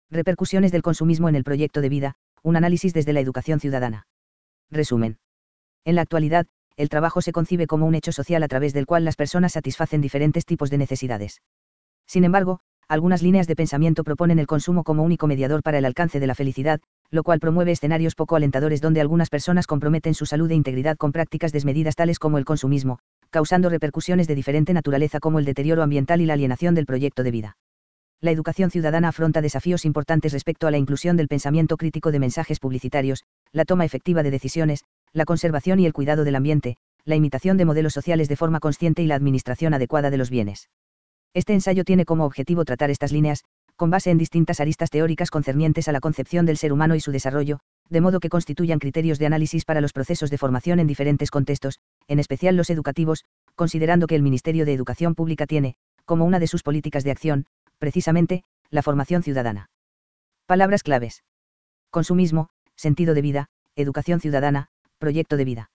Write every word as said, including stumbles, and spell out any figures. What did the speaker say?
Repercusiones del consumismo en el proyecto de vida, un análisis desde la educación ciudadana. Resumen. En la actualidad, el trabajo se concibe como un hecho social a través del cual las personas satisfacen diferentes tipos de necesidades. Sin embargo, algunas líneas de pensamiento proponen el consumo como único mediador para el alcance de la felicidad, lo cual promueve escenarios poco alentadores donde algunas personas comprometen su salud e integridad con prácticas desmedidas tales como el consumismo, causando repercusiones de diferente naturaleza como el deterioro ambiental y la alienación del proyecto de vida. La educación ciudadana afronta desafíos importantes respecto a la inclusión del pensamiento crítico de mensajes publicitarios, la toma efectiva de decisiones, la conservación y el cuidado del ambiente, la imitación de modelos sociales de forma consciente y la administración adecuada de los bienes. Este ensayo tiene como objetivo tratar estas líneas, con base en distintas aristas teóricas concernientes a la concepción del ser humano y su desarrollo, de modo que constituyan criterios de análisis para los procesos de formación en diferentes contextos, en especial los educativos, considerando que el Ministerio de Educación Pública tiene, como una de sus políticas de acción, precisamente, la formación ciudadana. Palabras claves: consumismo, sentido de vida, educación ciudadana, proyecto de vida.